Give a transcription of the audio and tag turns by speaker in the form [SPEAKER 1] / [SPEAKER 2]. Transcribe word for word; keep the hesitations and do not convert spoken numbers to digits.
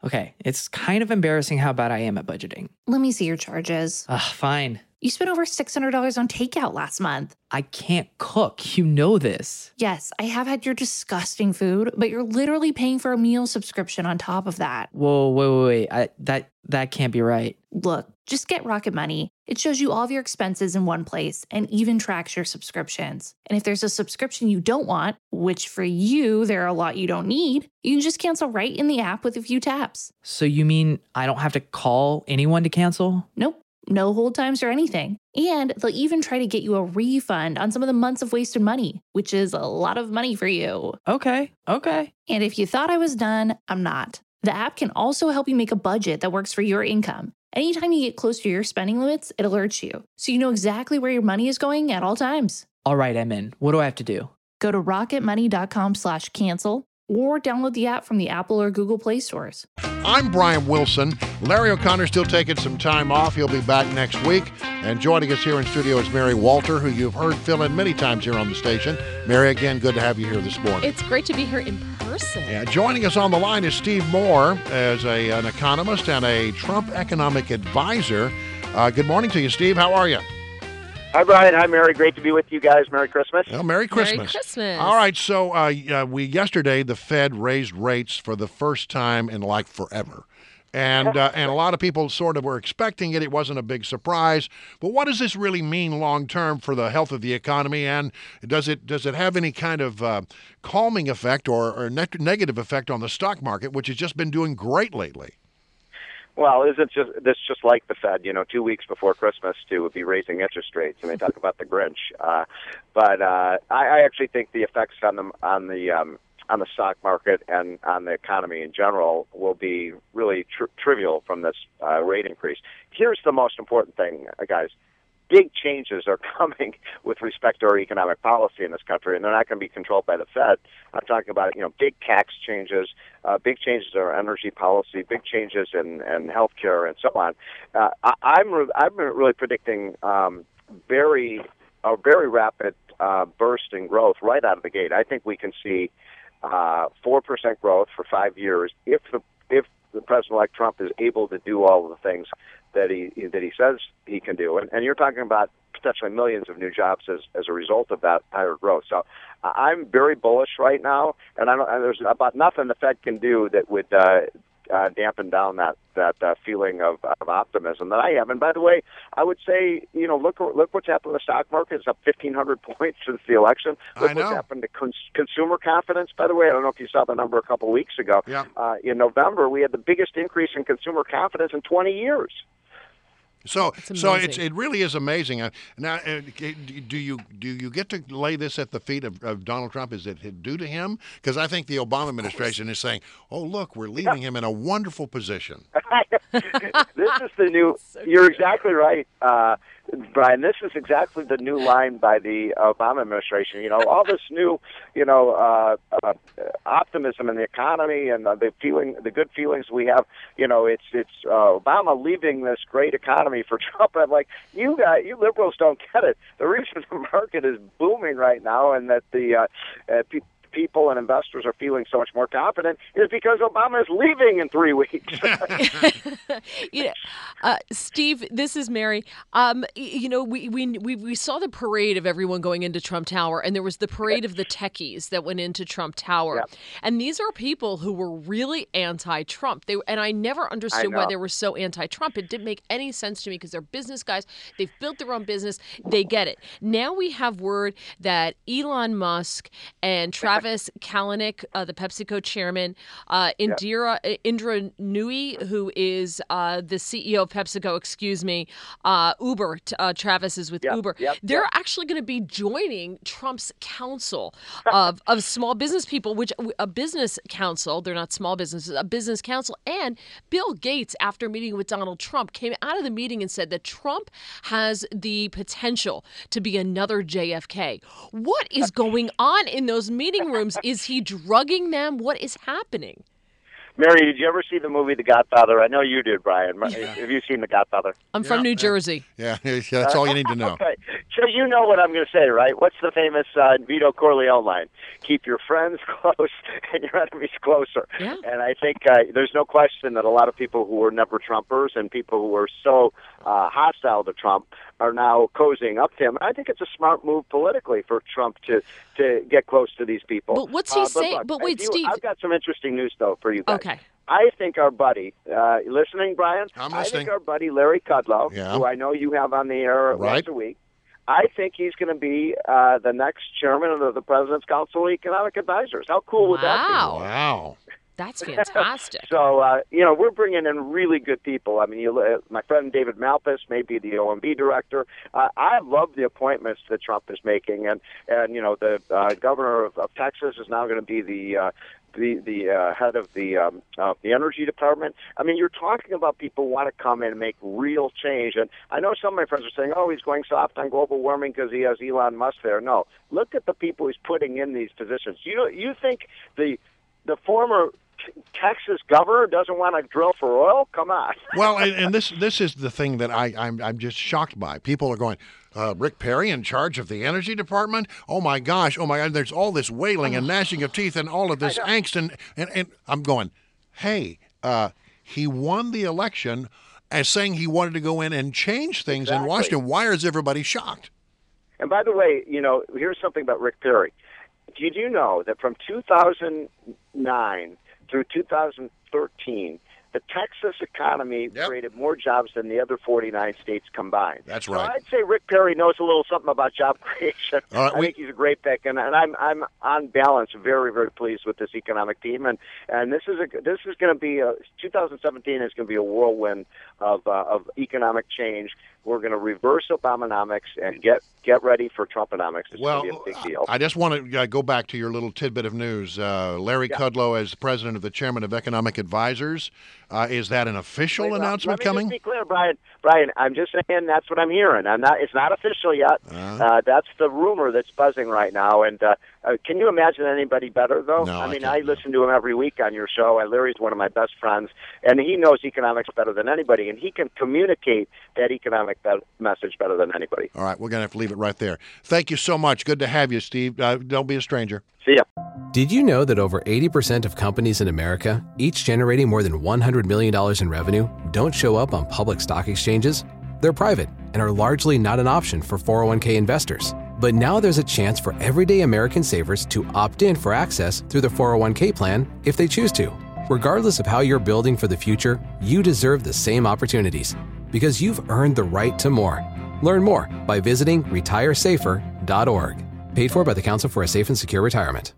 [SPEAKER 1] Okay, it's kind of embarrassing how bad I am at budgeting.
[SPEAKER 2] Let me see your charges.
[SPEAKER 1] Ugh, fine.
[SPEAKER 2] You spent over six hundred dollars on takeout last month.
[SPEAKER 1] I can't cook. You know this.
[SPEAKER 2] Yes, I have had your disgusting food, but you're literally paying for a meal subscription on top of that.
[SPEAKER 1] Whoa, wait, wait, wait. I, that, that can't be right.
[SPEAKER 2] Look, just get Rocket Money. It shows you all of your expenses in one place and even tracks your subscriptions. And if there's a subscription you don't want, which for you, there are a lot you don't need, you can just cancel right in the app with a few taps.
[SPEAKER 1] So you mean I don't have to call anyone to cancel?
[SPEAKER 2] Nope. No hold times or anything. And they'll even try to get you a refund on some of the months of wasted money, which is a lot of money for you.
[SPEAKER 1] Okay, okay.
[SPEAKER 2] And if you thought I was done, I'm not. The app can also help you make a budget that works for your income. Anytime you get close to your spending limits, it alerts you, so you know exactly where your money is going at all times.
[SPEAKER 1] All right, I'm in. What do I have to do?
[SPEAKER 2] Go to rocketmoney.com slash cancel or download the app from the Apple or Google Play stores.
[SPEAKER 3] I'm Brian Wilson. Larry O'Connor's still taking some time off. He'll be back next week. And joining us here in studio is Mary Walter, who you've heard fill in many times here on the station. Mary, again, good to have you here this morning.
[SPEAKER 4] It's great to be here in person.
[SPEAKER 3] Yeah, joining us on the line is Steve Moore, as a, an economist and a Trump economic advisor. Uh, good morning to you, Steve. How are you?
[SPEAKER 5] Hi, Brian. Hi, Mary. Great to be with you guys. Merry Christmas.
[SPEAKER 3] Well, Merry Christmas.
[SPEAKER 4] Merry Christmas.
[SPEAKER 3] All right. So uh, uh, we yesterday, the Fed raised rates for the first time in like forever. And uh, and a lot of people sort of were expecting it. It wasn't a big surprise. But what does this really mean long term for the health of the economy? And does it does it have any kind of uh, calming effect or, or ne- negative effect on the stock market, which has just been doing great lately?
[SPEAKER 5] Well, isn't just this just like the Fed? You know, two weeks before Christmas to be raising interest rates, and they talk about the Grinch. Uh, but uh, I, I actually think the effects on the on the um, on the stock market and on the economy in general will be really tr- trivial from this uh, rate increase. Here's the most important thing, uh, guys. Big changes are coming with respect to our economic policy in this country, and they're not going to be controlled by the Fed. I'm talking about, you know, big tax changes, uh, big changes in our energy policy, big changes in, in healthcare, and so on. Uh, I, I'm re- I'm really predicting um, very a very rapid uh, burst in growth right out of the gate. I think we can see uh, four percent growth for five years if the if the president-elect Trump is able to do all of the things that he that he says he can do, and, and you're talking about potentially millions of new jobs as, as a result of that higher growth. So uh, I'm very bullish right now, and I don't, and there's about nothing the Fed can do that would uh, uh, dampen down that that uh, feeling of, of optimism that I have. And by the way, I would say, you know, look look what's happened to the stock market. It's up fifteen hundred points since the election. Look
[SPEAKER 3] I know.
[SPEAKER 5] what's happened to cons- consumer confidence. By the way, I don't know if you saw the number a couple weeks ago.
[SPEAKER 3] Yeah.
[SPEAKER 5] Uh, in November, we had the biggest increase in consumer confidence in twenty years.
[SPEAKER 3] So,
[SPEAKER 4] It's
[SPEAKER 3] so
[SPEAKER 4] amazing.
[SPEAKER 3] it's it really is amazing. Uh, now, uh, do you do you get to lay this at the feet of, of Donald Trump? Is it due to him? Because I think the Obama administration is saying, "Oh, look, we're leaving him in a wonderful position."
[SPEAKER 5] This is the new. You're exactly right, uh, Brian. This is exactly the new line by the Obama administration. You know, all this new, you know, uh, uh, optimism in the economy and uh, the feeling, the good feelings we have. You know, it's it's uh, Obama leaving this great economy for Trump. I'm like, you guys, you liberals don't get it. The reason the market is booming right now and that the uh, uh, people. people and investors are feeling so much more confident is because Obama is leaving in three weeks.
[SPEAKER 4] you know, uh, Steve, this is Mary. Um, you know, we, we we we saw the parade of everyone going into Trump Tower, and there was the parade of the techies that went into Trump Tower.
[SPEAKER 5] Yeah.
[SPEAKER 4] And these are people who were really anti-Trump. They and I never understood
[SPEAKER 5] I
[SPEAKER 4] why
[SPEAKER 5] know.
[SPEAKER 4] they were so anti-Trump. It didn't make any sense to me because they're business guys. They've built their own business. They get it. Now we have word that Elon Musk and Travis Kalanick, uh, the PepsiCo chairman, uh, Indira Indra Nui, who is uh, the C E O of PepsiCo, excuse me, uh, Uber. Uh, Travis is with
[SPEAKER 5] Yep,
[SPEAKER 4] Uber.
[SPEAKER 5] yep,
[SPEAKER 4] They're
[SPEAKER 5] yep.
[SPEAKER 4] actually going to be joining Trump's council of, of small business people, which a business council. They're not small businesses, a business council. And Bill Gates, after meeting with Donald Trump, came out of the meeting and said that Trump has the potential to be another J F K. What is going on in those meeting rooms? Is he drugging them? What is happening?
[SPEAKER 5] Mary, did you ever see the movie The Godfather? I know you did, Brian.
[SPEAKER 4] Yeah.
[SPEAKER 5] Have you seen The Godfather?
[SPEAKER 4] I'm from
[SPEAKER 3] Yeah,
[SPEAKER 4] New
[SPEAKER 3] yeah.
[SPEAKER 4] Jersey.
[SPEAKER 3] Yeah, that's all you need to know.
[SPEAKER 5] Okay. So you know what I'm going to say, right? What's the famous uh, Vito Corleone line? Keep your friends close and your enemies closer.
[SPEAKER 4] Yeah.
[SPEAKER 5] And I think uh, there's no question that a lot of people who were never Trumpers and people who were so uh, hostile to Trump are now cozying up to him. I think it's a smart move politically for Trump to, to get close to these people.
[SPEAKER 4] But what's he
[SPEAKER 5] Uh,
[SPEAKER 4] saying?
[SPEAKER 5] look,
[SPEAKER 4] But wait,
[SPEAKER 5] I do-
[SPEAKER 4] Steve-
[SPEAKER 5] I've got some interesting news, though, for you guys.
[SPEAKER 4] Okay.
[SPEAKER 5] I think our buddy, uh, you listening, Brian?
[SPEAKER 3] I'm
[SPEAKER 5] I
[SPEAKER 3] listening.
[SPEAKER 5] think our buddy Larry Kudlow,
[SPEAKER 3] Yeah.
[SPEAKER 5] who I know you have on the air
[SPEAKER 3] Right.
[SPEAKER 5] once a week, I think he's going to be uh, the next chairman of the President's Council of Economic Advisors. How cool would that be?
[SPEAKER 4] Wow.
[SPEAKER 3] Wow.
[SPEAKER 4] That's fantastic.
[SPEAKER 5] So, uh, you know, we're bringing in really good people. I mean, you, uh, my friend David Malpass may be the O M B director. Uh, I love the appointments that Trump is making. And, and you know, the uh, governor of, of Texas is now going to be the uh, the, the uh, head of the um, uh, the energy department. I mean, you're talking about people who want to come in and make real change. And I know some of my friends are saying, oh, he's going soft on global warming because he has Elon Musk there. No, look at the people he's putting in these positions. You know, you think the the former Texas governor doesn't want to drill for oil? Come on.
[SPEAKER 3] Well, and, and this this is the thing that I, I'm I'm just shocked by. People are going, uh, Rick Perry in charge of the energy department? Oh my gosh, oh my God, there's all this wailing and gnashing of teeth and all of this angst and, and, and I'm going, hey, uh, he won the election as saying he wanted to go in and change things
[SPEAKER 5] Exactly.
[SPEAKER 3] in Washington. Why is everybody shocked?
[SPEAKER 5] And by the way, you know, here's something about Rick Perry. Did you know that from two thousand nine through two thousand thirteen, the Texas economy
[SPEAKER 3] Yep.
[SPEAKER 5] created more jobs than the other forty-nine states combined?
[SPEAKER 3] That's
[SPEAKER 5] So
[SPEAKER 3] right.
[SPEAKER 5] I'd say Rick Perry knows a little something about job creation.
[SPEAKER 3] All right,
[SPEAKER 5] I
[SPEAKER 3] we-
[SPEAKER 5] think he's a great pick, and, and I'm I'm on balance very very pleased with this economic team, and and this is a this is going to be a two thousand seventeen is going to be a whirlwind of uh, of economic change. We're going to reverse Obamonomics and get get ready for Trumponomics. It's
[SPEAKER 3] Well,
[SPEAKER 5] going to be a big deal.
[SPEAKER 3] I just want to uh, go back to your little tidbit of news. Uh, Larry
[SPEAKER 5] Yeah.
[SPEAKER 3] Kudlow, as president of the Chairman of Economic Advisors, uh, is that an official
[SPEAKER 5] Wait, well,
[SPEAKER 3] announcement
[SPEAKER 5] let me
[SPEAKER 3] coming?
[SPEAKER 5] Just be clear, Brian. Brian, I'm just saying that's what I'm hearing. I'm not. It's not official yet.
[SPEAKER 3] Uh-huh.
[SPEAKER 5] Uh, that's the rumor that's buzzing right now. And uh, uh, can you imagine anybody better, though?
[SPEAKER 3] No, I
[SPEAKER 5] I mean,
[SPEAKER 3] can't,
[SPEAKER 5] I
[SPEAKER 3] no.
[SPEAKER 5] listen to him every week on your show. And Larry's one of my best friends, and he knows economics better than anybody, and he can communicate that economic be- message better than anybody.
[SPEAKER 3] All right, we're going to have to leave it right there. Thank you so much. Good to have you, Steve. Uh, don't be a stranger.
[SPEAKER 5] See ya.
[SPEAKER 6] Did you know that over eighty percent of companies in America, each generating more than one hundred million dollars in revenue, don't show up on public stock exchanges? They're private and are largely not an option for four oh one k investors. But now there's a chance for everyday American savers to opt in for access through the four oh one k plan if they choose to. Regardless of how you're building for the future, you deserve the same opportunities because you've earned the right to more. Learn more by visiting retire safer dot org. Paid for by the Council for a Safe and Secure Retirement.